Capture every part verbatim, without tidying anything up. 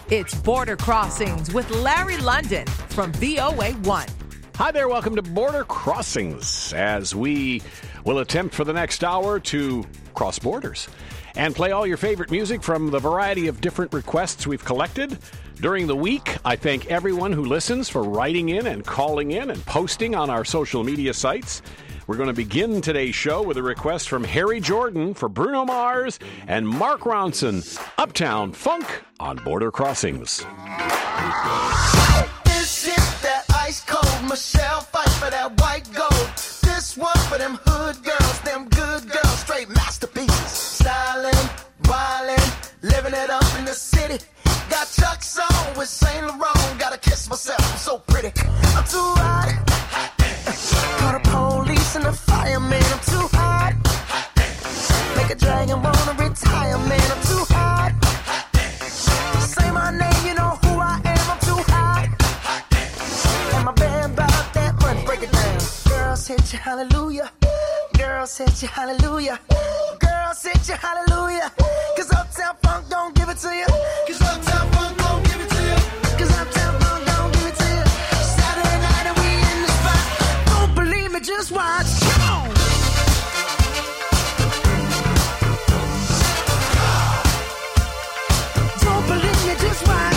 It's Border Crossings with Larry London from V O A one. Hi there, welcome to Border Crossings, as we will attempt for the next hour to cross borders and play all your favorite music from the variety of different requests we've collected during the week. I thank everyone who listens for writing in and calling in and posting on our social media sites. We're going to begin today's show with a request from Harry Jordan for Bruno Mars and Mark Ronson, Uptown Funk on Border Crossings. This is that ice cold Michelle fight for that white gold. This one for them hood girls, them good girls, straight masterpieces. Styling, wildin', living it up in the city. Got Chuck's on with Saint Laurent. Gotta kiss myself, I'm so pretty. I'm too hot. Call the police and the fireman. I'm too hot. Make a dragon wanna retire, man. I'm too hot. Say my name, you know who I am. I'm too hot. And my band bought that money. Break it down. Girls hit you, hallelujah. Girls hit you, hallelujah. Girls hit you, hallelujah. Cause Uptown Funk don't give it to you. Cause Uptown Funk don't give it to you. Cause Uptown Funk don't give it to you. Saturday night and we in the spot. Don't believe me, just watch. Come on. Don't believe me, just watch.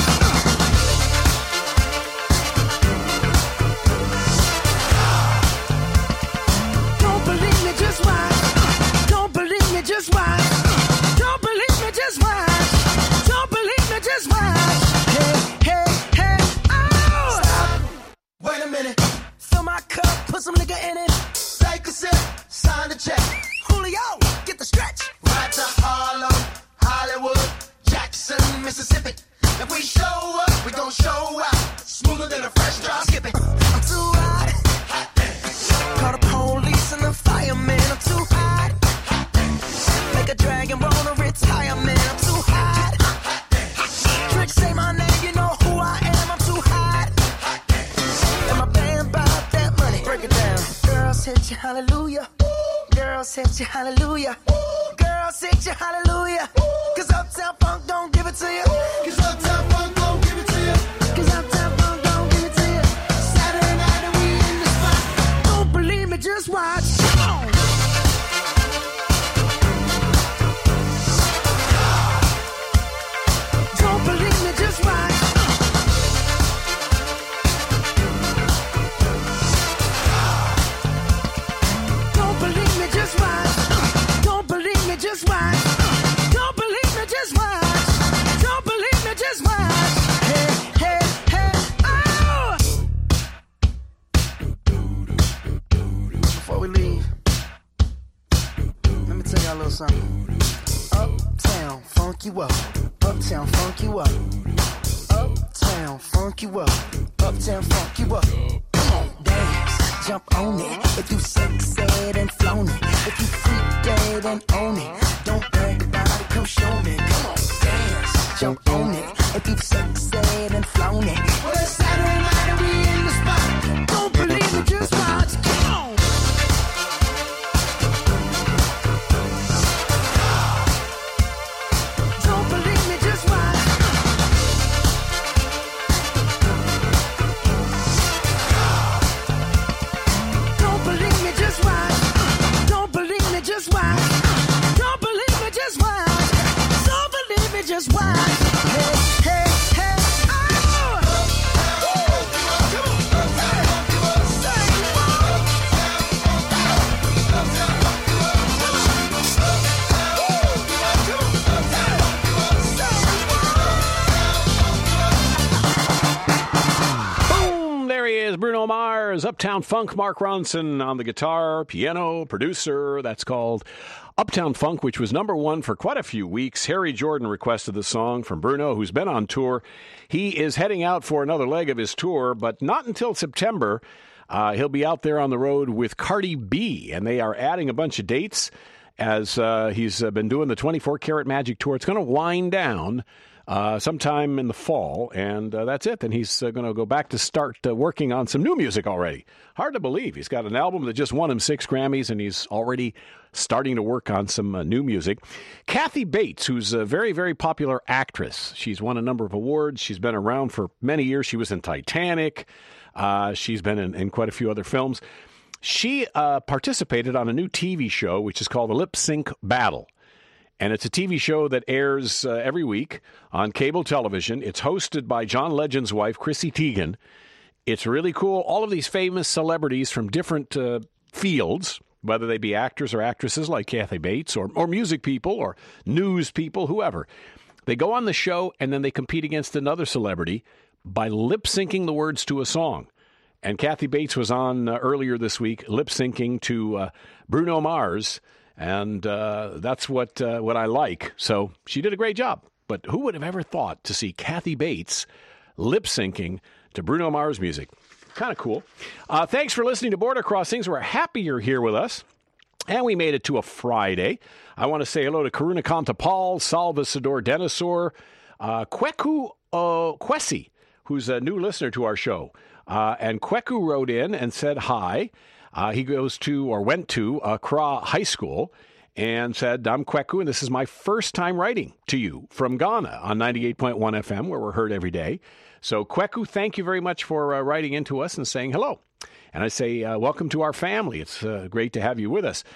Don't believe me, just watch. Don't believe me, just watch. Don't believe me, just watch. Don't believe me, just watch. Hey, hey, hey, oh! Stop. Wait a minute. Fill my cup, put some nigga in it. Take a sip, sign the check. Julio, get the stretch. Right to Harlem, Hollywood, Jackson, Mississippi. If we show up, we gon' show out. Smoother than a fresh drop. Skip it. I'm too hot. Call the police and the fireman. I'm too hot. Make a dragon wanna retire, man. I'm too hot. Tricks say my name, you know who I am. I'm too hot. And my band bought that money. Break it down. Girls hit you, hallelujah. Girls hit you, hallelujah. Girls hit you, hallelujah. Cause Uptown Funk don't give it to you. Cause Uptown Funk don't give it to you. Cause Uptown Funk don't give it to you. Saturday night and we in the spot. Don't believe me, just watch. Come on. Don't believe me, just watch. Don't believe me, just watch. Don't believe me, just watch. Don't believe me, just watch. Don't believe me, just watch. Hey, hey, hey, oh! Before we leave, let me tell y'all a little something. Uptown, funk you up. Uptown, funk you up. Uptown, funk you up. Uptown, funk you up. Come on, dance, jump on it. If you sexed and flown it. If you freak dead and own it. Don't brag about it, come show me. Come on, dance, jump on it. If you sexed and flown it. Well, it's Saturday night and we in the spot. Don't believe it, just watch. Come on. Don't believe me, just watch. Don't believe me, just watch. Don't believe me, just watch. Don't believe me, just watch. Don't believe me, just watch. Hey, hey, hey, oh! Come on. Say what? Boom! There he is, Bruno Mars, Uptown Funk, Mark Ronson on the guitar, piano, producer. That's called Uptown Funk, which was number one for quite a few weeks. Harry Jordan requested the song from Bruno, who's been on tour. He is heading out for another leg of his tour, but not until September. Uh, he'll be out there on the road with Cardi B, and they are adding a bunch of dates. as uh, he's uh, been doing the twenty-four karat Magic Tour. It's going to wind down uh, sometime in the fall, and uh, that's it. Then he's uh, going to go back to start uh, working on some new music already. Hard to believe. He's got an album that just won him six Grammys, and he's already starting to work on some uh, new music. Kathy Bates, who's a very, very popular actress. She's won a number of awards. She's been around for many years. She was in Titanic. Uh, she's been in, in quite a few other films. She uh, participated on a new T V show, which is called the Lip Sync Battle. And it's a T V show that airs uh, every week on cable television. It's hosted by John Legend's wife, Chrissy Teigen. It's really cool. All of these famous celebrities from different uh, fields, whether they be actors or actresses like Kathy Bates, or, or music people or news people, whoever. They go on the show and then they compete against another celebrity by lip-syncing the words to a song. And Kathy Bates was on uh, earlier this week, lip-syncing to uh, Bruno Mars, and uh, that's what uh, what I like. So she did a great job. But who would have ever thought to see Kathy Bates lip-syncing to Bruno Mars music? Kind of cool. Uh, thanks for listening to Border Crossings. We're happy you're here with us. And we made it to a Friday. I want to say hello to Karuna Kantapal, Salvasador Denisor, uh, Kweku uh, Kwesi, who's a new listener to our show. Uh, and Kweku wrote in and said hi. Uh, he goes to, or went to, Accra High School, and said, I'm Kweku, and this is my first time writing to you from Ghana on ninety-eight point one F M, where we're heard every day. So, Kweku, thank you very much for uh, writing into us and saying hello. And I say, uh, welcome to our family. It's uh, great to have you with us.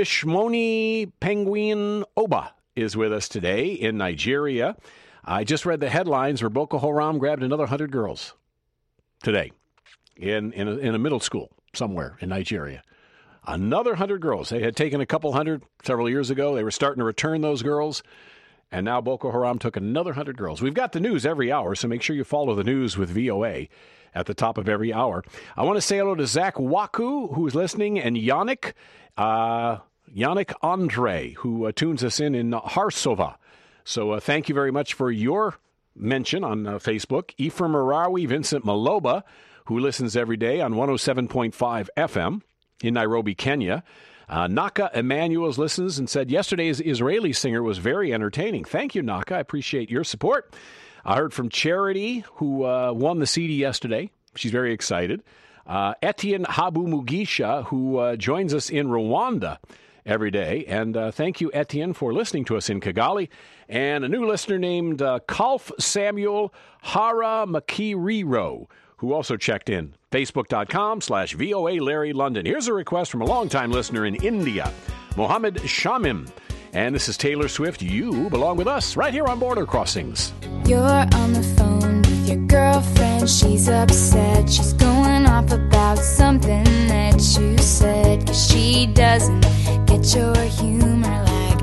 Fishmoni Penguin Oba is with us today in Nigeria. I just read the headlines where Boko Haram grabbed another one hundred girls today in, in, a, in a middle school somewhere in Nigeria. Another one hundred girls. They had taken a couple hundred several years ago. They were starting to return those girls. And now Boko Haram took another one hundred girls. We've got the news every hour, so make sure you follow the news with V O A at the top of every hour. I want to say hello to Zach Waku, who's listening, and Yannick, uh, Yannick Andre, who uh, tunes us in in Harsova. So uh, thank you very much for your mention on uh, Facebook. Ephraim Marawi, Vincent Maloba, who listens every day on one oh seven point five F M in Nairobi, Kenya. Uh, Naka Emanuels listens and said, yesterday's Israeli singer was very entertaining. Thank you, Naka. I appreciate your support. I heard from Charity, who uh, won the C D yesterday. She's very excited. Uh, Etienne Habu Mugisha, who uh, joins us in Rwanda every day. And uh, thank you, Etienne, for listening to us in Kigali. And a new listener named uh, Kalf Samuel Hara Makiriro, who also checked in. Facebook.com slash VOA Larry London. Here's a request from a longtime listener in India, Mohammed Shamim. And this is Taylor Swift. You belong with us right here on Border Crossings. You're on the phone with your girlfriend. She's upset. She's going off about something that you said. Cause she doesn't get your humor like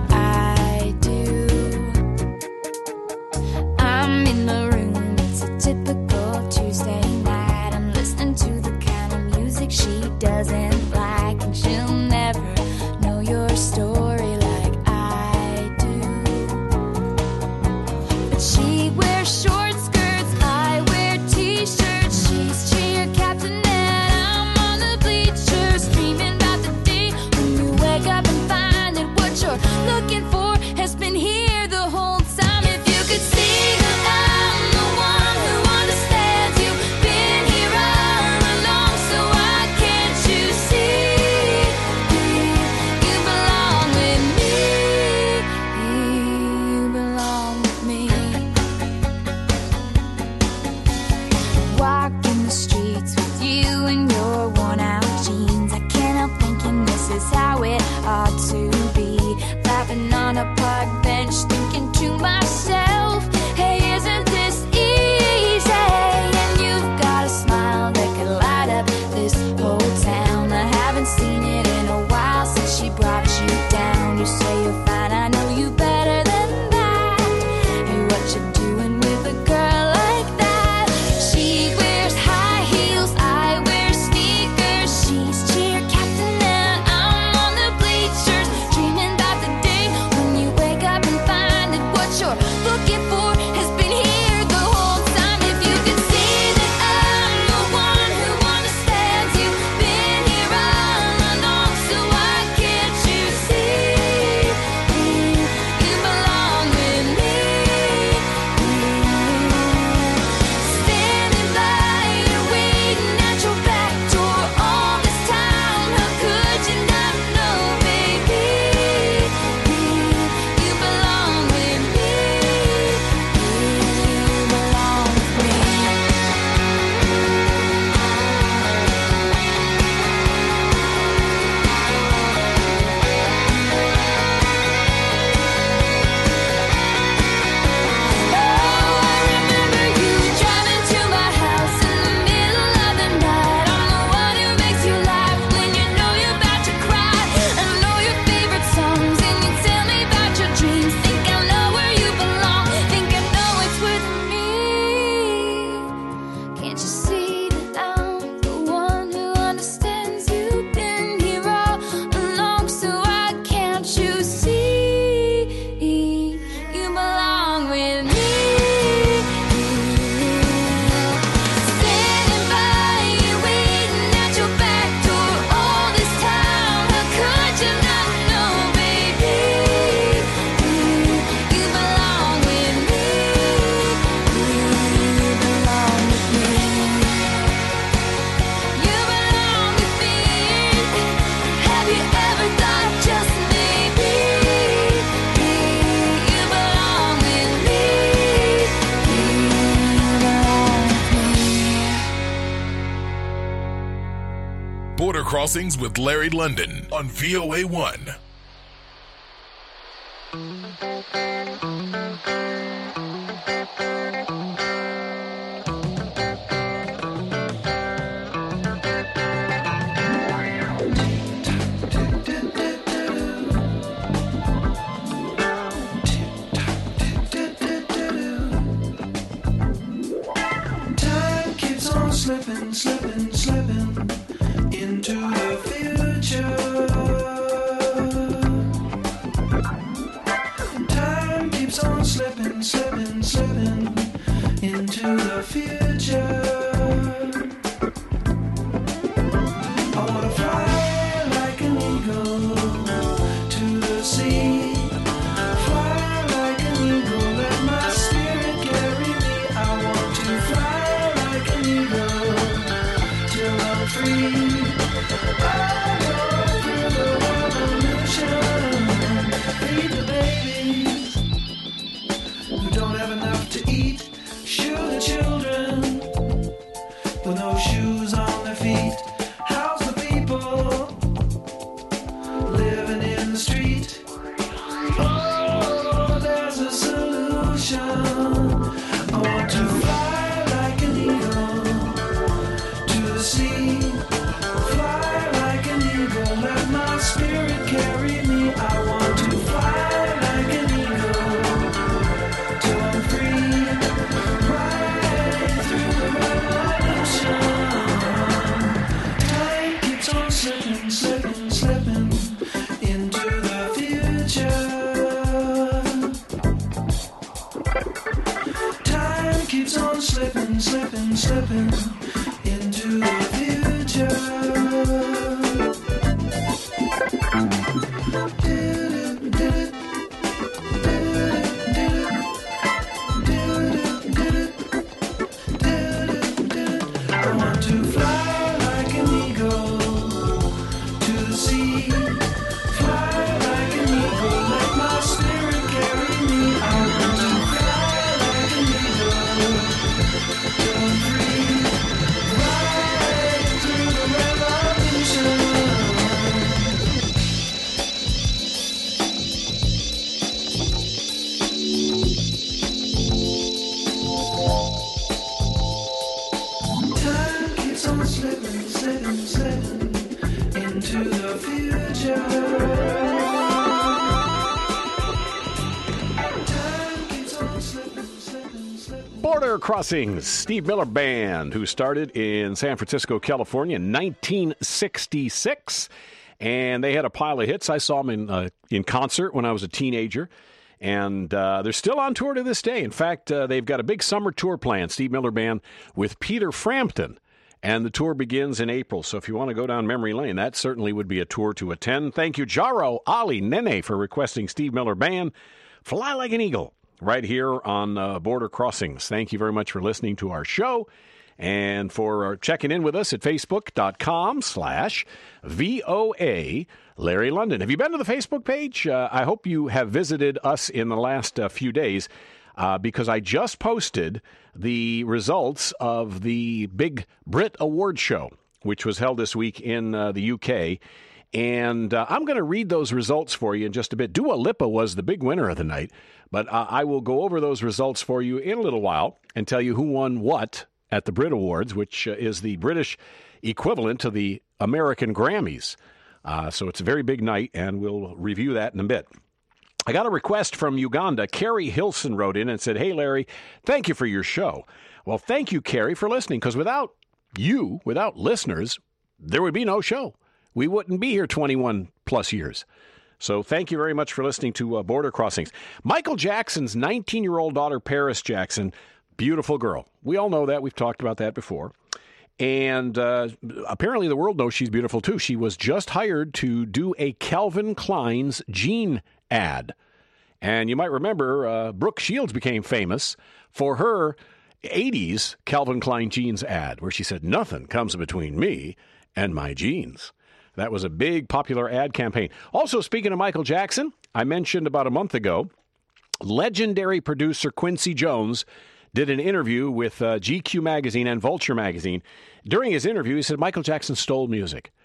I do. I'm in the room. It's a typical Tuesday night. I'm listening to the kind of music she doesn't like. And she'll never know your story like I do. But she wears short skirts, I wear t-shirts. She's cheer captain and I'm on the bleachers, dreaming about the day when you wake up and find that what you're looking for has been here the whole time. If you could see that I'm the one who understands you, been here all along, so why can't you see you belong with me? You belong with me. Walking the streets with you in your worn out jeans, I can't help thinking this is how it ought to be. Laughing on a park bench, thinking to myself, hey, isn't this easy? And you've got a smile that could light up this whole town. I haven't seen it in a while since she brought you down. You say you're fine, I know you better than that. Hey, what you doing with a girl like that? She wears high heels, I wear sneakers. She's cheer captain and I'm on the bleachers, dreaming about the day when you wake up and find that what you're looking for has been here the whole time. If you could see that I'm the one who understands you, been here all along, so why can't you see Crossings with Larry London on V O A one. Slipping, slipping, slipping into the future. Time keeps on slipping, slipping, slipping into the future. I wanna fly like an eagle to the sea. Fly like an eagle, let my spirit carry me. I want to fly like an eagle till I'm free. I go through the revolution. Feed the babies who don't have enough to eat. Shoe the children with no shoes on their feet. House the people living in the street. Oh, there's a solution. I want to fly like an eagle to the sea. Fly like an eagle, let my spirit carry me. I want to fly like an eagle till I'm free. Right through the revolution. Time keeps on slipping, slipping, slipping into the future. Time keeps on slipping, slipping, slipping into the future. I want to fly like an eagle to the sea. Fly like an eagle, let my spirit carry me. I want to fly like an eagle till I'm free. Right through the revolution. Time keeps on slipping, slipping, slipping into the future. Time keeps on slipping, slipping, slipping. Border Crossings, Steve Miller Band, who started in San Francisco, California in nineteen sixty-six. And they had a pile of hits. I saw them in, uh, in concert when I was a teenager. And uh, they're still on tour to this day. In fact, uh, they've got a big summer tour planned, Steve Miller Band, with Peter Frampton. And the tour begins in April. So if you want to go down memory lane, that certainly would be a tour to attend. Thank you, Jaro Ali Nene, for requesting Steve Miller Band. Fly Like an Eagle, right here on uh, Border Crossings. Thank you very much for listening to our show and for uh, checking in with us at facebook.com slash VOA Larry London. Have you been to the Facebook page? Uh, I hope you have visited us in the last uh, few days uh, because I just posted the results of the big Brit Award show, which was held this week in uh, the U K. And uh, I'm going to read those results for you in just a bit. Dua Lipa was the big winner of the night, but uh, I will go over those results for you in a little while and tell you who won what at the Brit Awards, which uh, is the British equivalent to the American Grammys. Uh, so it's a very big night, and we'll review that in a bit. I got a request from Uganda. Carrie Hilson wrote in and said, "Hey, Larry, thank you for your show." Well, thank you, Carrie, for listening, because without you, without listeners, there would be no show. We wouldn't be here twenty-one plus years. So thank you very much for listening to uh, Border Crossings. Michael Jackson's nineteen-year-old daughter, Paris Jackson, beautiful girl. We all know that. We've talked about that before. And uh, apparently the world knows she's beautiful, too. She was just hired to do a Calvin Klein's jean ad. And you might remember uh, Brooke Shields became famous for her eighties Calvin Klein jeans ad, where she said, "Nothing comes between me and my jeans." That was a big popular ad campaign. Also, speaking of Michael Jackson, I mentioned about a month ago, legendary producer Quincy Jones did an interview with uh, G Q magazine and Vulture magazine. During his interview, he said Michael Jackson stole music.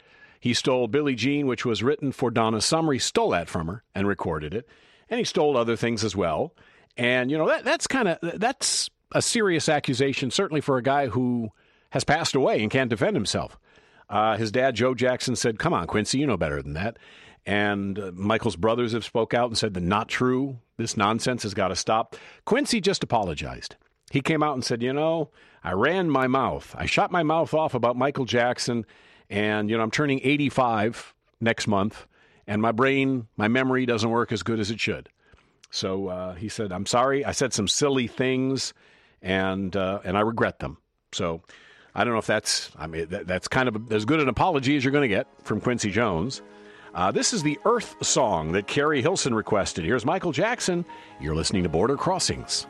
He stole Billie Jean, which was written for Donna Summer. He stole that from her and recorded it. And he stole other things as well. And, you know, that that's kind of, that's a serious accusation, certainly for a guy who has passed away and can't defend himself. Uh, his dad, Joe Jackson, said, come on, Quincy, you know better than that. And uh, Michael's brothers have spoke out and said that not true. This nonsense has got to stop. Quincy just apologized. He came out and said, you know, I ran my mouth. I shot my mouth off about Michael Jackson. And, you know, I'm turning eighty-five next month. And my brain, my memory doesn't work as good as it should. So uh, he said, I'm sorry. I said some silly things, and uh, and I regret them. So I don't know if that's, I mean, that, that's kind of as good an apology as you're going to get from Quincy Jones. Uh, this is the Earth song that Carrie Hilson requested. Here's Michael Jackson. You're listening to Border Crossings.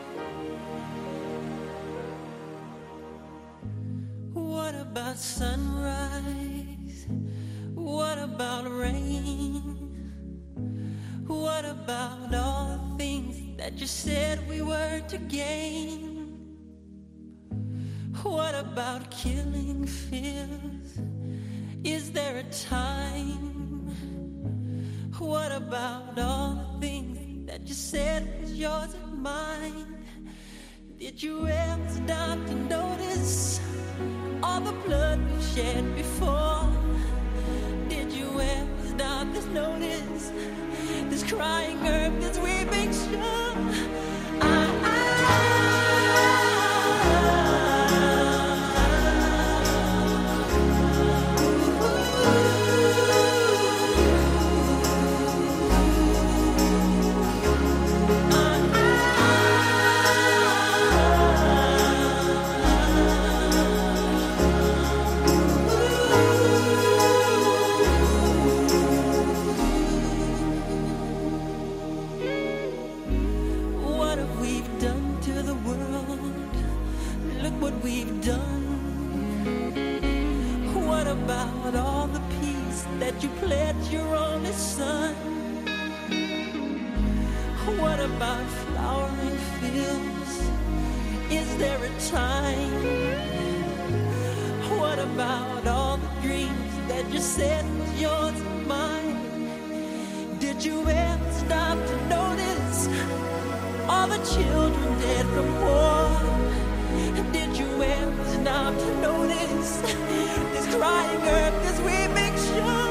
What about sunrise? What about rain? What about all the things that you said we were to gain? What about killing fears? Is there a time? What about all the things that you said was yours and mine? Did you ever stop to notice all the blood we've shed before? Did you ever stop to notice this crying earth, this weeping shore? I, I you pledged your only son. What about flowering fields? Is there a time? What about all the dreams that you said was yours and mine? Did you ever stop to notice all the children dead from war? Did you ever stop to notice this crying earth, this weeping shore?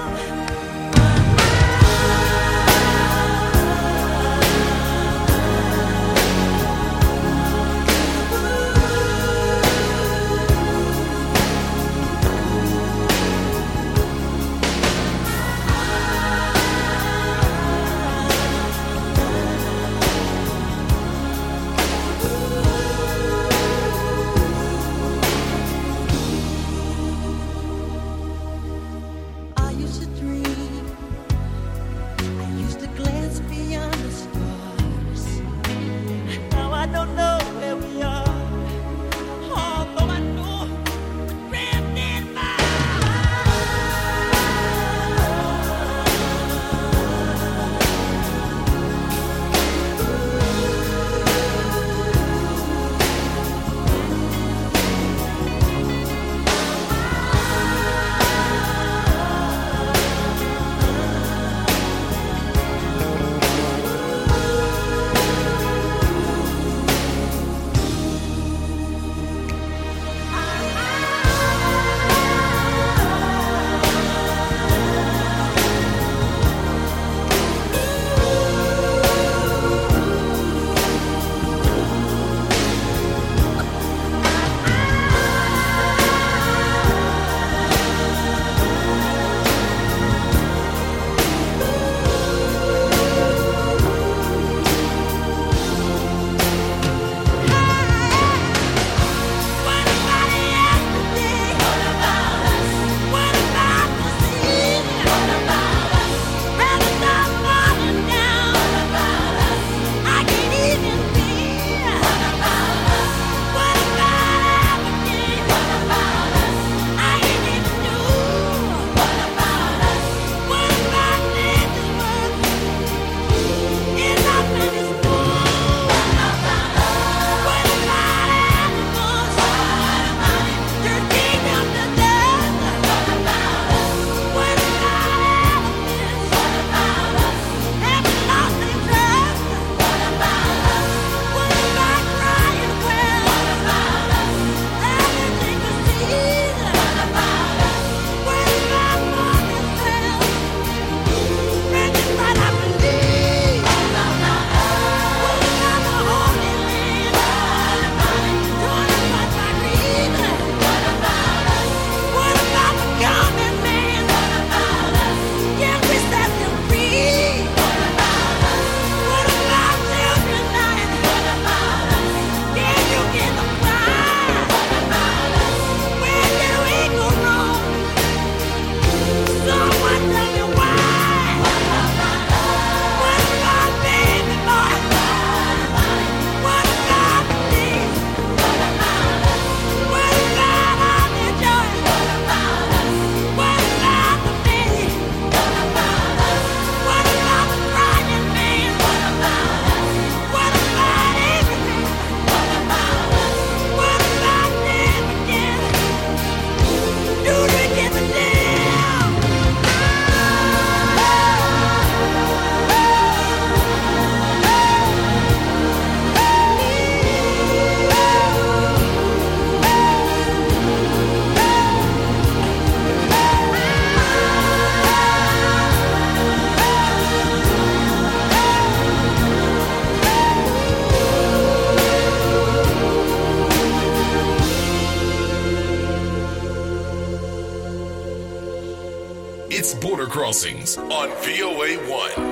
Crossings on V O A one.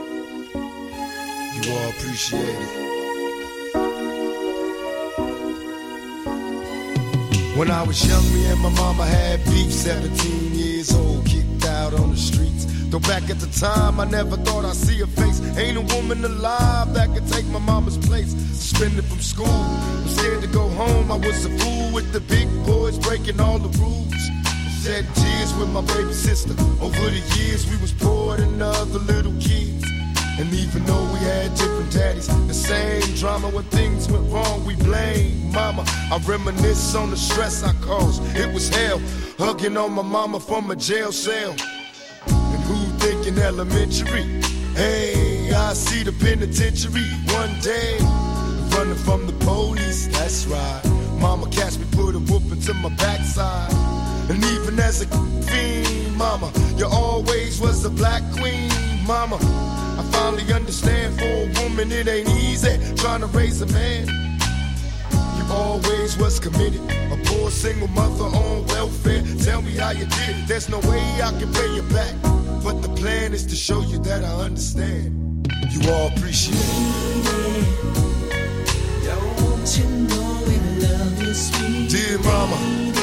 You all appreciate it. When I was young, me and my mama had beef, seventeen years old, kicked out on the streets. Though back at the time, I never thought I'd see her face. Ain't a woman alive that could take my mama's place. Suspended from school, I'm scared to go home. I was a fool with the big boys, breaking all the rules. Shed tears with my baby sister. Over the years, we was poor than other little kids. And even though we had different daddies, the same drama when things went wrong, we blame mama. I reminisce on the stress I caused. It was hell, hugging on my mama from a jail cell. And who thinking elementary? Hey, I see the penitentiary one day. Running from the police, that's right. Mama catch me, put a whooping to my backside. And even as a fiend, mama, you always was a black queen, mama. I finally understand for a woman it ain't easy trying to raise a man. You always was committed, a poor single mother on welfare. Tell me how you did it, there's no way I can pay you back. But the plan is to show you that I understand. You all appreciate it. Don't you know we love you, sweet dear mama?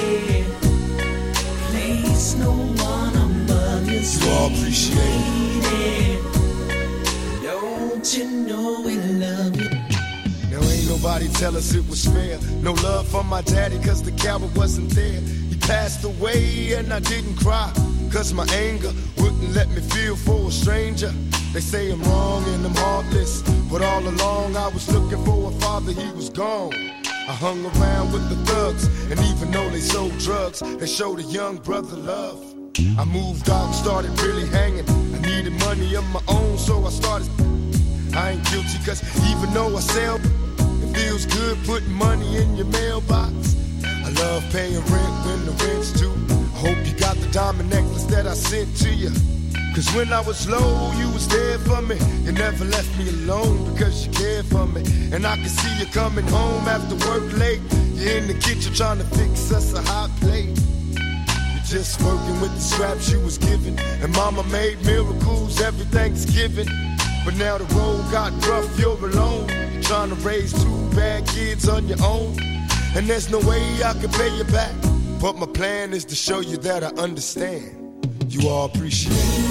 Place no one above you, you all appreciate it. Don't you know we love you? Now ain't nobody tell us it was fair. No love from my daddy cause the coward wasn't there. He passed away and I didn't cry cause my anger wouldn't let me feel for a stranger. They say I'm wrong and I'm heartless, but all along I was looking for a father, he was gone. I hung around with the thugs, and even though they sold drugs, they showed a young brother love. I moved out, started really hanging. I needed money of my own, so I started. I ain't guilty, cause even though I sell, it feels good putting money in your mailbox. I love paying rent when the rent's due. I hope you got the diamond necklace that I sent to you. Cause when I was low, you was there for me. You never left me alone because you cared for me. And I can see you coming home after work late. You're in the kitchen trying to fix us a hot plate. You're just working with the scraps you was given. And mama made miracles every Thanksgiving. But now the road got rough, you're alone. You're trying to raise two bad kids on your own. And there's no way I can pay you back. But my plan is to show you that I understand. You all appreciate it.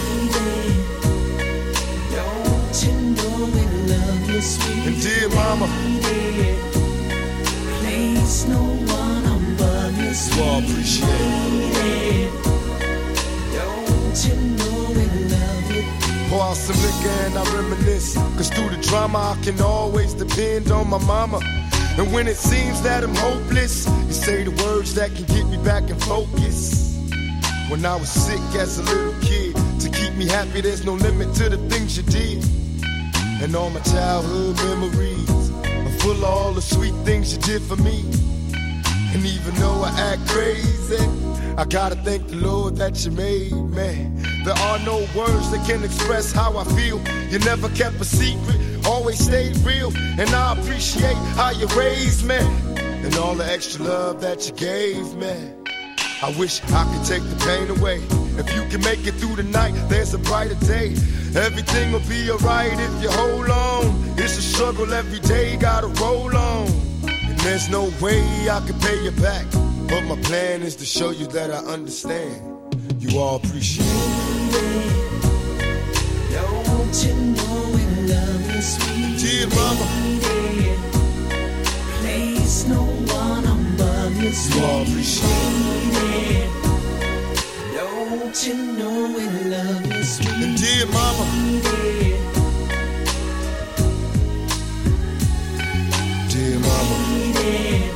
Don't you know we love you, sweet and dear mama, place no one above you, sweet you all appreciate it. Don't you know we love you? Pour out some liquor and I reminisce, cause through the drama I can always depend on my mama. And when it seems that I'm hopeless, you say the words that can get me back in focus. When I was sick as a little kid, to keep me happy, there's no limit to the things you did. And all my childhood memories are full of all the sweet things you did for me. And even though I act crazy, I gotta thank the Lord that you made me. There are no words that can express how I feel. You never kept a secret, always stayed real. And I appreciate how you raised me and all the extra love that you gave me. I wish I could take the pain away. If you can make it through the night, there's a brighter day. Everything will be alright if you hold on. It's a struggle every day, gotta roll on. And there's no way I can pay you back. But my plan is to show you that I understand. You all appreciate it. Don't you know we love you, sweet dear mama, place no one above you, sweet you all appreciate it. Don't you know we love you, sweet and dear mama, dear mama,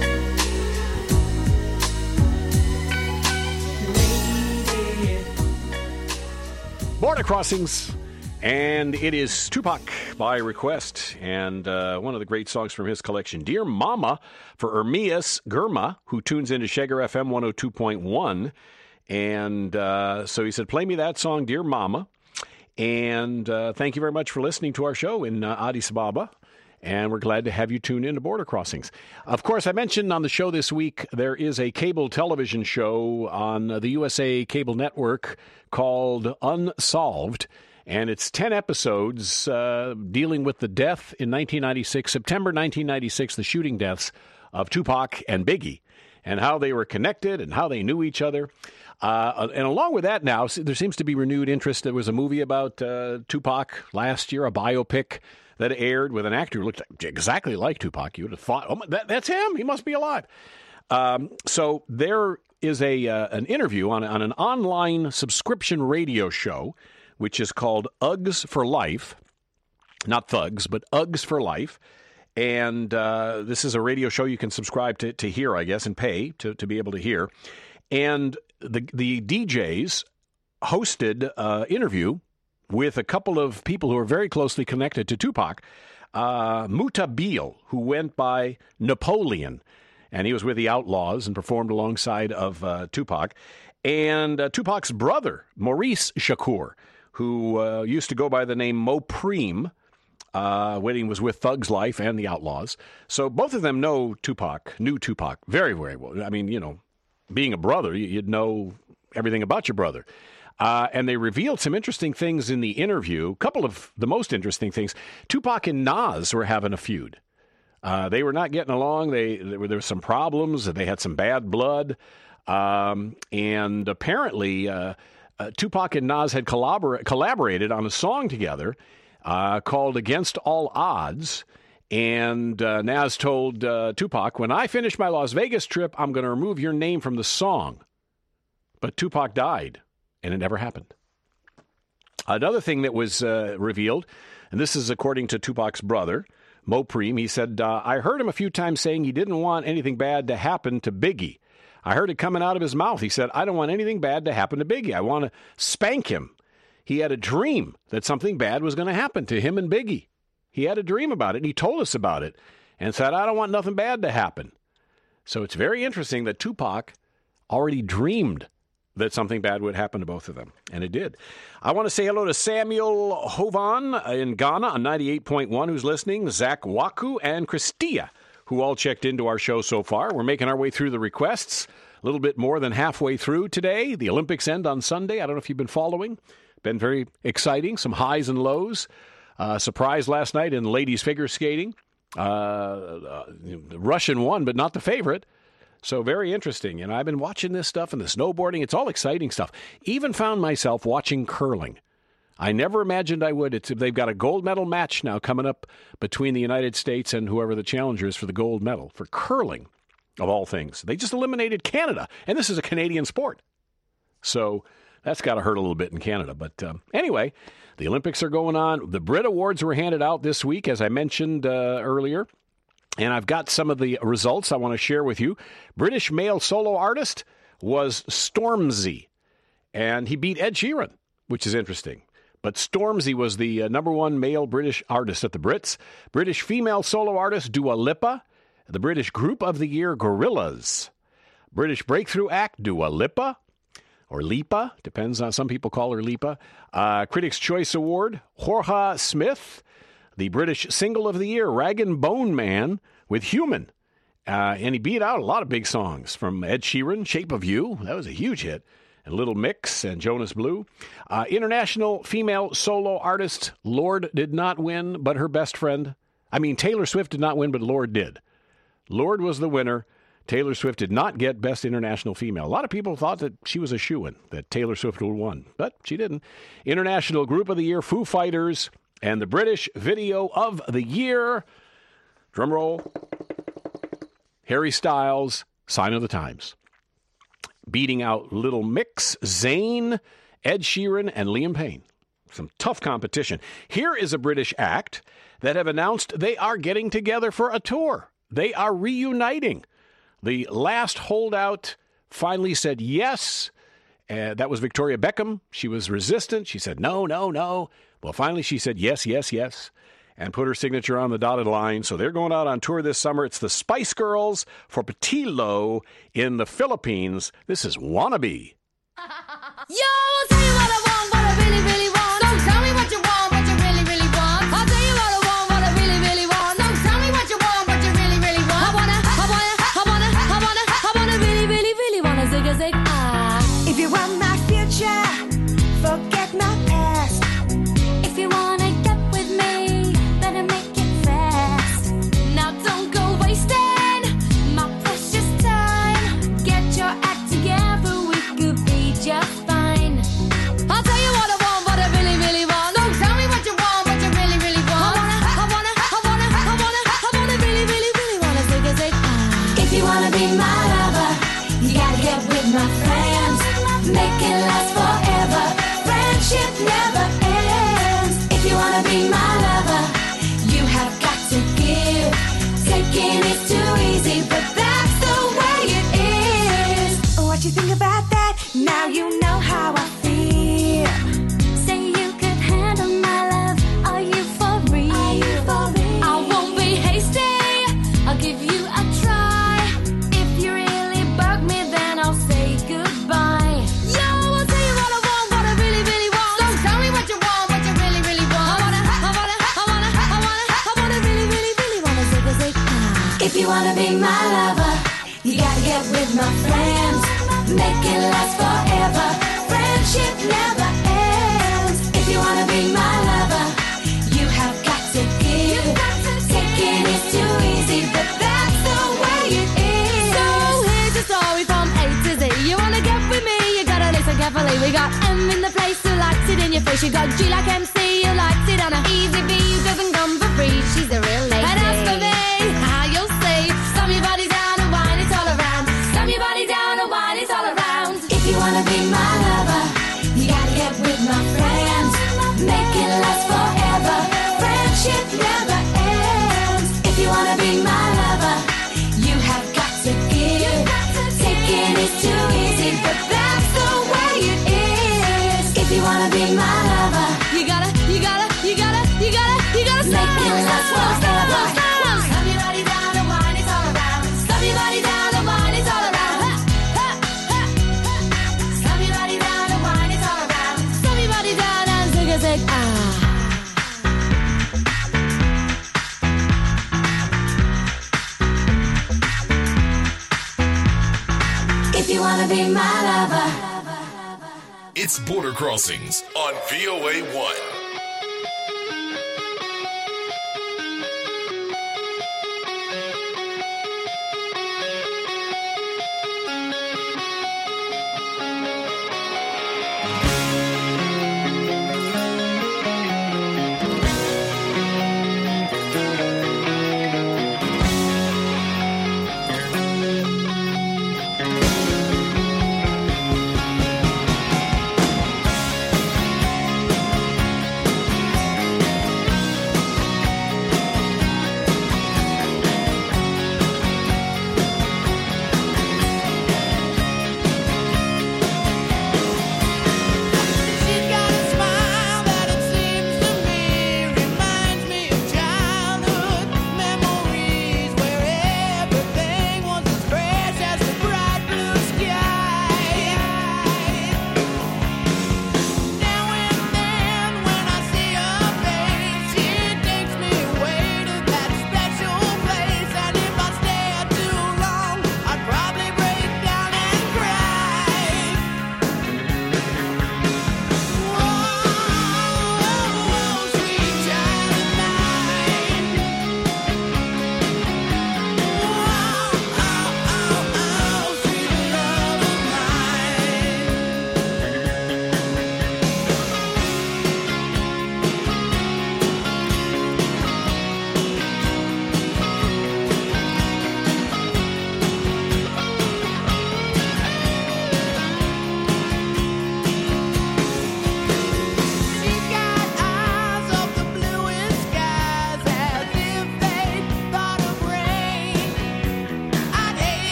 Border Crossings, and it is Tupac by request, and uh, one of the great songs from his collection, Dear Mama, for Ermias Gurma, who tunes into Shagar F M one oh two point one. And uh, so he said, play me that song, Dear Mama. And uh, thank you very much for listening to our show in uh, Addis Ababa. And we're glad to have you tune in to Border Crossings. Of course, I mentioned on the show this week, there is a cable television show on the U S A Cable Network called Unsolved. And it's ten episodes uh, dealing with the death in nineteen ninety-six, September nineteen ninety-six, the shooting deaths of Tupac and Biggie, and how they were connected and how they knew each other. Uh, and along with that now, there seems to be renewed interest. There was a movie about uh, Tupac last year, a biopic that aired with an actor who looked exactly like Tupac. You would have thought, oh, that, that's him. He must be alive. Um, so there is a uh, an interview on, on an online subscription radio show, which is called Uggs for Life. Not Thugs, but Uggs for Life. And uh, this is a radio show you can subscribe to, to hear, I guess, and pay to, to be able to hear. And the the D Js hosted an interview with a couple of people who are very closely connected to Tupac. Uh, Mutabil, who went by Napoleon, and he was with the Outlaws and performed alongside of uh, Tupac. And uh, Tupac's brother, Maurice Shakur, who uh, used to go by the name Mopreme, uh, when he was with Thug's Life and the Outlaws. So both of them know Tupac, knew Tupac very, very well. I mean, you know, being a brother, you'd know everything about your brother. Uh, and they revealed some interesting things in the interview. A couple of the most interesting things. Tupac and Nas were having a feud. Uh, they were not getting along. They there were, there were some problems. They had some bad blood. Um, and apparently, uh, uh, Tupac and Nas had collabor- collaborated on a song together uh, called Against All Odds. And uh, Nas told uh, Tupac, when I finish my Las Vegas trip, I'm going to remove your name from the song. But Tupac died, and it never happened. Another thing that was uh, revealed, and this is according to Tupac's brother, Mopreme, he said, uh, I heard him a few times saying he didn't want anything bad to happen to Biggie. I heard it coming out of his mouth. He said, I don't want anything bad to happen to Biggie. I want to spank him. He had a dream that something bad was going to happen to him and Biggie. He had a dream about it, and he told us about it and said, I don't want nothing bad to happen. So it's very interesting that Tupac already dreamed that something bad would happen to both of them, and it did. I want to say hello to Samuel Hovan in Ghana on ninety-eight point one, who's listening, Zach Waku, and Christia, who all checked into our show so far. We're making our way through the requests, a little bit more than halfway through today. The Olympics end on Sunday. I don't know if you've been following. Been very exciting, some highs and lows. Uh, surprise last night in ladies figure skating. Uh, uh, Russian won, but not the favorite. So very interesting. And I've been watching this stuff and the snowboarding. It's all exciting stuff. Even found myself watching curling. I never imagined I would. It's, they've got a gold medal match now coming up between the United States and whoever the challenger is for the gold medal for curling, of all things. They just eliminated Canada, and this is a Canadian sport. So that's got to hurt a little bit in Canada. But um, anyway, the Olympics are going on. The Brit Awards were handed out this week, as I mentioned uh, earlier. And I've got some of the results I want to share with you. British male solo artist was Stormzy, and he beat Ed Sheeran, which is interesting. But Stormzy was the uh, number one male British artist at the Brits. British female solo artist Dua Lipa. The British Group of the Year, Gorillaz. British Breakthrough Act, Dua Lipa. Or Lipa, depends on, some people call her Lipa. Uh, Critics' Choice Award, Jorja Smith. The British Single of the Year, Rag and Bone Man with Human. Uh, and he beat out a lot of big songs from Ed Sheeran, Shape of You. That was a huge hit. And Little Mix and Jonas Blue. Uh, international female solo artist, Lorde did not win, but her best friend. I mean, Taylor Swift did not win, but Lorde did. Lorde was the winner. Taylor Swift did not get Best International Female. A lot of people thought that she was a shoo-in, that Taylor Swift would have won, but she didn't. International Group of the Year, Foo Fighters. And the British Video of the Year, drum roll, Harry Styles, Sign of the Times. Beating out Little Mix, Zayn, Ed Sheeran, and Liam Payne. Some tough competition. Here is a British act that have announced they are getting together for a tour. They are reuniting. The last holdout finally said yes. Uh, that was Victoria Beckham. She was resistant. She said, no, no, no. Well, finally she said yes, yes, yes, and put her signature on the dotted line. So they're going out on tour this summer. It's the Spice Girls for Patilo in the Philippines. This is Wannabe. Yo, I'll tell you what I want, what I really, really want. Don't tell me what you want, what you really, really want. I'll tell you what I want, what I really, really want. Don't Thinking it's too easy, but that's the way it is. What you think about that? Now you know how I feel. Say you could handle my love. Are you for real? Are you for real? I won't be hasty. I'll give you a try. If you really bug me, then I'll say goodbye. Yo, I'll tell you what I want, what I really, really want. So tell me what you want, what you really, really want. I wanna, I wanna, I wanna, I wanna, I wanna really, really, really wanna zig a zig. If you wanna be my lover, you gotta get with my friends. Make it last forever. Friendship never ends. If you wanna be my lover, you have got to give. Taking is too easy, but that's the way it is. So here's your story from A to Z. You wanna get with me, you gotta listen carefully. We got M in the place who likes it in your face. You got G like M C who likes it on a easy B who doesn't come for free. She's a real lady. And as for me, how you'll see, slam your body down and wine it all around. Slam your body down and wine it all around. If you wanna be my lover, you gotta get with my friends. Make it last forever. Friendship never ends. If you wanna be my lover, you have got to give. Taking is too easy, but that's the way it is. If you wanna be my lover, you gotta, you gotta, you gotta, you gotta, you gotta make it last forever. Slam your body down and wine it all around. Slam your body down and wine it all around. Ha, ha, ha. Slam your body down and wine it all around. Slam your body down and zig a zig. Ah. If you wanna be my lover. It's Border Crossings on V O A one.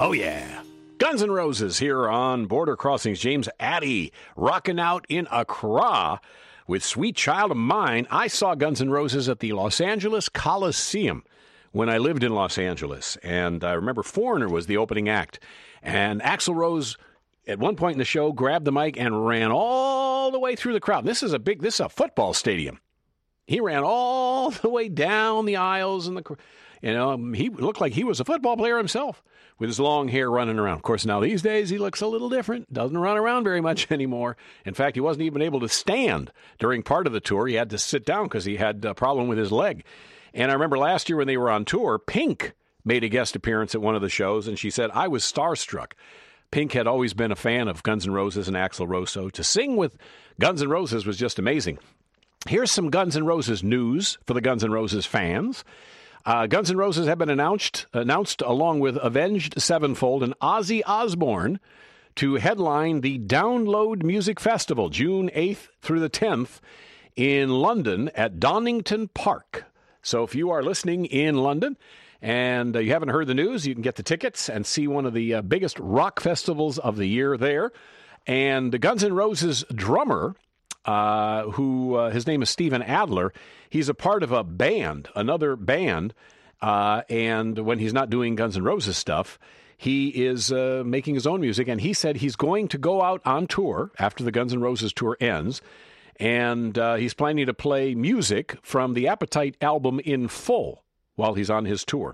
Oh, yeah. Guns N' Roses here on Border Crossings. James Addy rocking out in Accra with Sweet Child of Mine. I saw Guns N' Roses at the Los Angeles Coliseum when I lived in Los Angeles. And I remember Foreigner was the opening act. And Axl Rose, at one point in the show, grabbed the mic and ran all the way through the crowd. This is a big, this is a football stadium. He ran all the way down the aisles and the, you know, he looked like he was a football player himself with his long hair running around. Of course, now these days he looks a little different. Doesn't run around very much anymore. In fact, he wasn't even able to stand during part of the tour. He had to sit down because he had a problem with his leg. And I remember last year when they were on tour, Pink made a guest appearance at one of the shows, and she said, I was starstruck. Pink had always been a fan of Guns N' Roses and Axl Rose, so to sing with Guns N' Roses was just amazing. Here's some Guns N' Roses news for the Guns N' Roses fans. Uh, Guns N' Roses have been announced, announced along with Avenged Sevenfold and Ozzy Osbourne to headline the Download Music Festival, June eighth through the tenth in London at Donington Park. So if you are listening in London and uh, you haven't heard the news, you can get the tickets and see one of the uh, biggest rock festivals of the year there. And the Guns N' Roses drummer, uh, who uh, his name is Steven Adler, he's a part of a band, another band, uh, and when he's not doing Guns N' Roses stuff, he is uh, making his own music, and he said he's going to go out on tour after the Guns N' Roses tour ends, and uh, he's planning to play music from the Appetite album in full while he's on his tour.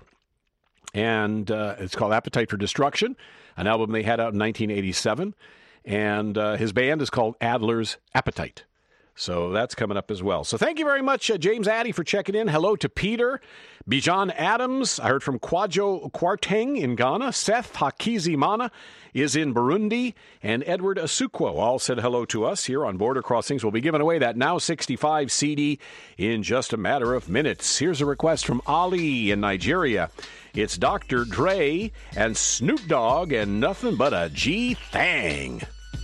And uh, it's called Appetite for Destruction, an album they had out in nineteen eighty-seven, and uh, his band is called Adler's Appetite. So that's coming up as well. So thank you very much, uh, James Addy, for checking in. Hello to Peter, Bijan Adams. I heard from Kwajo Kwarteng in Ghana. Seth Hakizimana is in Burundi. And Edward Asukwo all said hello to us here on Border Crossings. We'll be giving away that Now sixty-five C D in just a matter of minutes. Here's a request from Ali in Nigeria. It's Doctor Dre and Snoop Dogg and nothing but a G-Thang.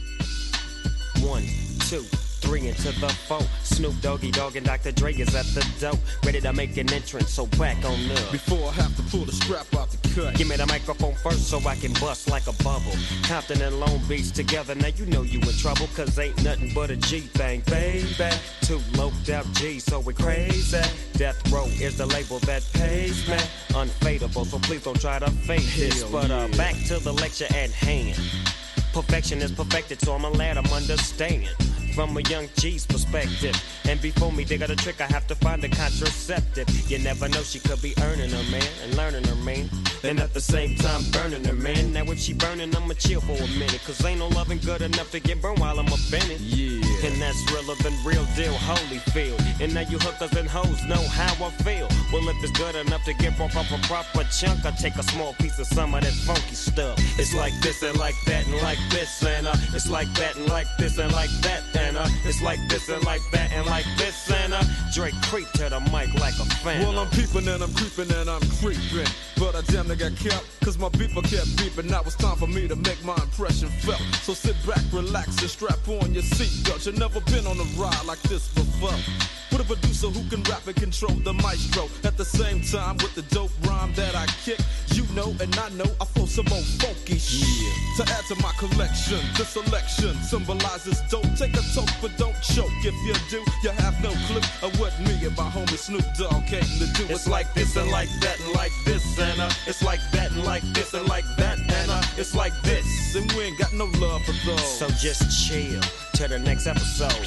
One, two. Three into the four. Snoop Doggy Dogg and Doctor Dre is at the door, ready to make an entrance, so back on up. Before I have to pull the strap out the cut, give me the microphone first so I can bust like a bubble. Compton and Long Beach together, now you know you in trouble, cause ain't nothing but a G-Thang, baby. Two loped out G's, so we crazy. Death Row is the label that pays me. Unfadable, so please don't try to fake this. Hell but uh, yeah. back to the lecture at hand. Perfection is perfected, so I'm a lad, I'm understand. From a young G's perspective. And before me dig out a trick, I have to find a contraceptive. You never know, she could be earning her, man, and learning her, man. And at the same time, burning her, man. Now if she burning, I'ma chill for a minute. Cause ain't no loving good enough to get burned while I'm offended. Yeah. And that's realer than real deal, Holyfield. And now you hookers and hoes know how I feel. Well, if it's good enough to get broke off a proper chunk, I take a small piece of some of that funky stuff. It's like this and like that and like this and uh, it's like that and like this and like that. And uh, it's like this and like that and like this and uh, Drake creep to the mic like a fan. Well, I'm peeping and I'm creeping and I'm creeping, but I damn near got kept, cause my beeper kept beeping. Now it's time for me to make my impression felt. So sit back, relax, and strap on your seatbelt. You've never been on a ride like this before. With a producer who can rap and control the maestro. At the same time, with the dope rhyme that I kick, you know and I know I flow some more funky shit. Yeah. To add to my collection, the selection symbolizes dope. Take a toke, but don't choke. If you do, you have no clue of what me and my homie Snoop Dogg came to do. It's like this and like that and like this and uh, it's like that and like this and like that and uh, it's like this. And we ain't got no love for those. So just chill till the next episode.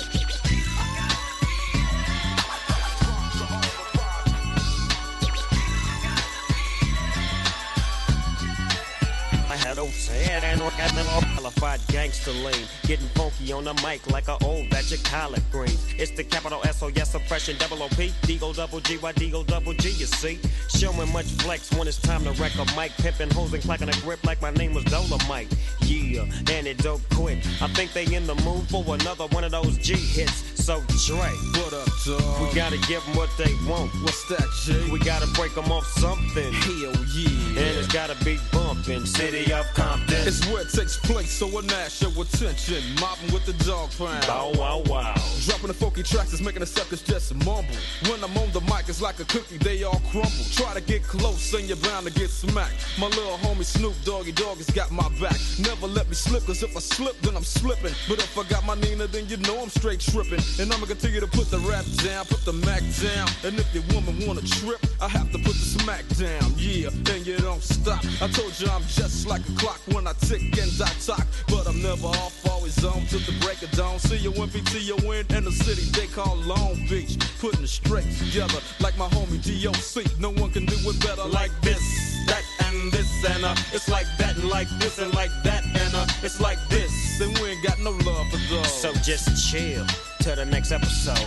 Sad and qualified gangster lean, getting funky on the mic like an old batch of collard greens. It's the capital S O S oppression, double O P, D-O double G, Y D O double G, you see. Showing much flex when it's time to wreck a mic, pimping hoes and clacking a grip like my name was Dolomite. Yeah, and it don't quit. I think they in the mood for another one of those G hits. So Dre, what up, dog? We gotta give them what they want. What's that, Jay? We gotta break them off something. Hell yeah. And it's gotta be bumping. City of Compton. Compton. It's where it takes place, so a national attention. Mobbing with the dog pound. Bow wow wow. Dropping the funky tracks is making the suckers just mumble. When I'm on the mic, it's like a cookie, they all crumble. Try to get close and you're bound to get smacked. My little homie Snoop Doggy Dogg has got my back. Never let me slip, cause if I slip, then I'm slipping. But if I got my Nina, then you know I'm straight tripping. And I'ma continue to put the rap down, put the Mac down. And if your woman wanna trip, I have to put the smack down. Yeah, and you don't stop. I told you I'm just like a clock when I tick and I talk. But I'm never off, always on till the break of dawn. See you when P T O in in the city they call Long Beach. Putting it straight together like my homie D O C. No one can do it better like this, that, and this, and uh, it's like that and like this and like that, and uh, it's like this. Then we ain't got no love for those. So just chill till the next episode.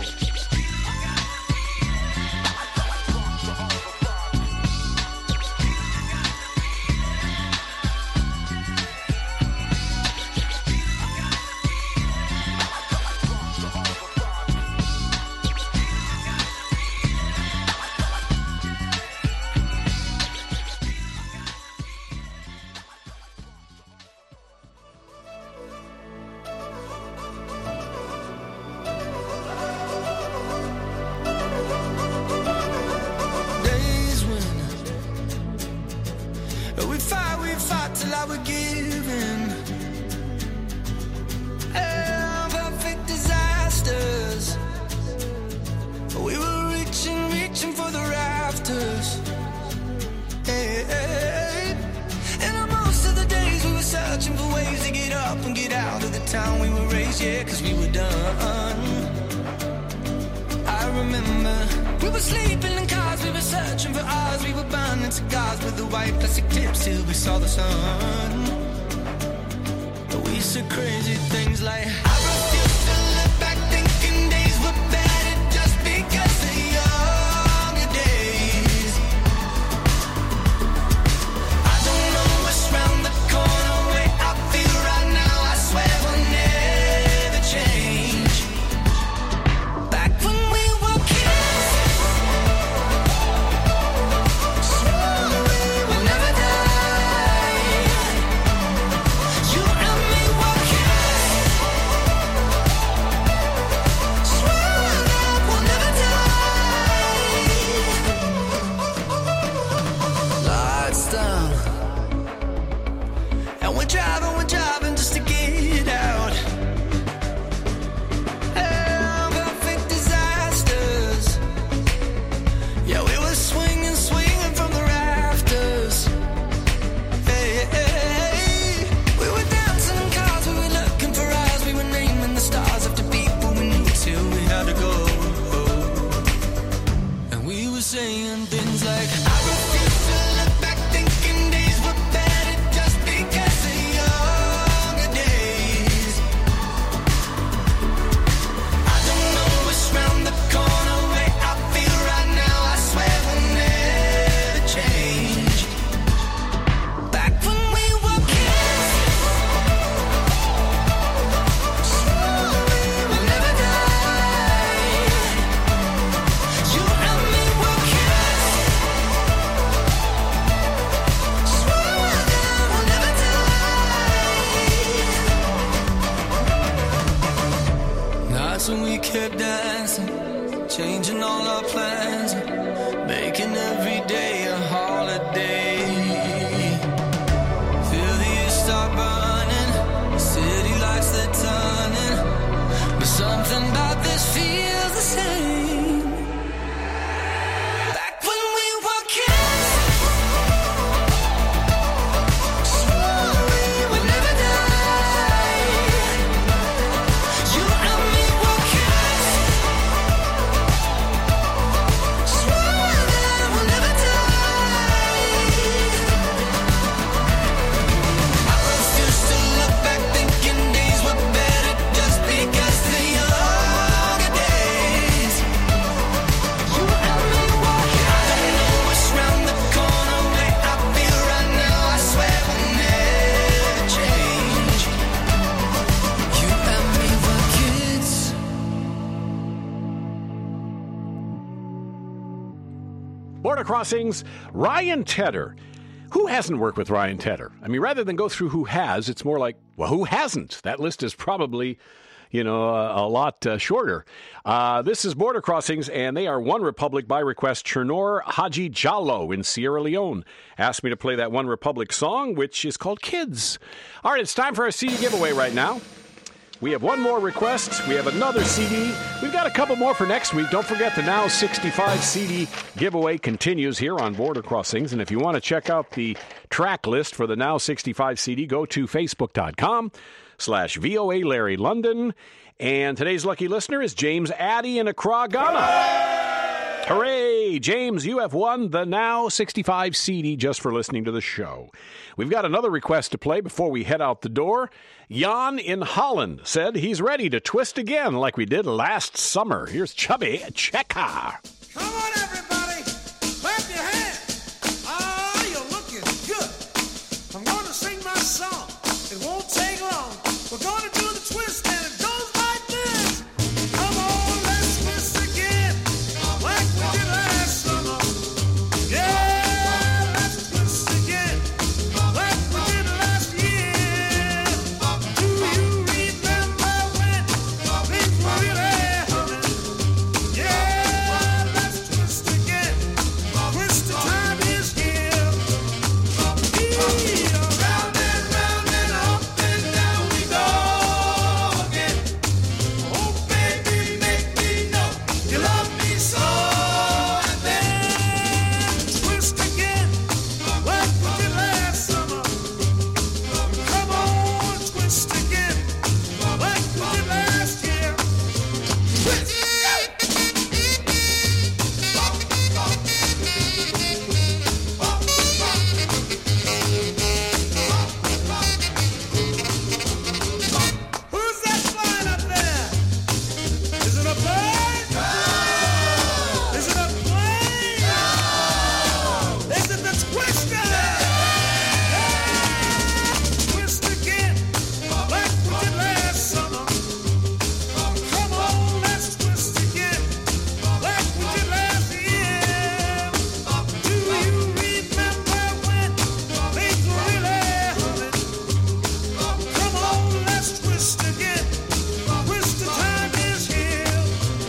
Border Crossings, Ryan Tedder. Who hasn't worked with Ryan Tedder? I mean, rather than go through who has, it's more like, well, who hasn't? That list is probably, you know, a, a lot uh, shorter. Uh, this is Border Crossings, and they are One Republic by request. Chernor Haji Jallo in Sierra Leone asked me to play that One Republic song, which is called Kids. All right, it's time for our C D giveaway right now. We have one more request. We have another C D. We've got a couple more for next week. Don't forget the Now sixty-five C D giveaway continues here on Border Crossings. And if you want to check out the track list for the Now sixty-five C D, go to facebook.com slash VOA Larry London. And today's lucky listener is James Addy in Accra, Ghana. Hooray! James, you have won the Now sixty-five C D just for listening to the show. We've got another request to play before we head out the door. Jan in Holland said he's ready to twist again like we did last summer. Here's Chubby Checker. Come on, everybody. Clap your hands. Ah, you're looking good. I'm going to sing my song. It won't take long. We're going to do the twist, and it goes like this. Come on, let's twist again. Like we did last summer. Yeah, let's twist again. Like we did last year. Do you remember when things were really humming? Yeah, let's twist again. Twist the time is here. Yeah, round and round and up and down we go again. Oh, baby, make me know you love me so. And then twist again, like we did last summer. Come on, twist again, like we did last year. Twist. Who's that flying up there? Is it a bird? Is it a plane? Is it the twister? Twist again, like we did last summer. Come on, let's twist again, like we did last year. Do you remember when things were really humming? Come on, let's twist again. Twist the time is here.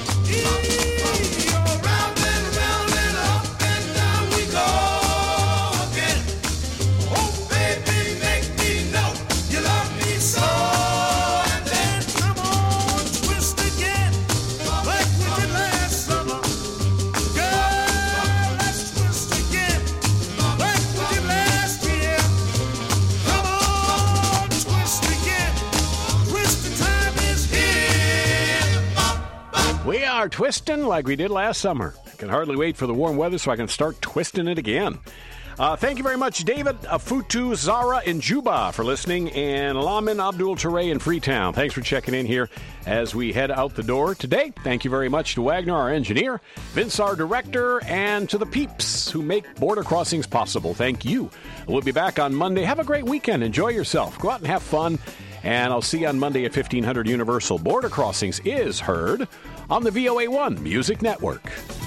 Yeah, round and round and up and down we go again. Oh, baby, make me know you love me so. And then come on, twist again, like we did last summer. Girl, let's twist again, like we did last year. Come on, twist again. Twist the time is here. We are twisting like we did last summer. I can hardly wait for the warm weather so I can start twisting it again. Uh, thank you very much, David Afutu Zara in Juba for listening, and Lamin Abdul Ture in Freetown. Thanks for checking in here as we head out the door today. Thank you very much to Wagner, our engineer, Vince, our director, and to the peeps who make Border Crossings possible. Thank you. We'll be back on Monday. Have a great weekend. Enjoy yourself. Go out and have fun. And I'll see you on Monday at fifteen hundred Universal. Border Crossings is heard on the V O A one Music Network.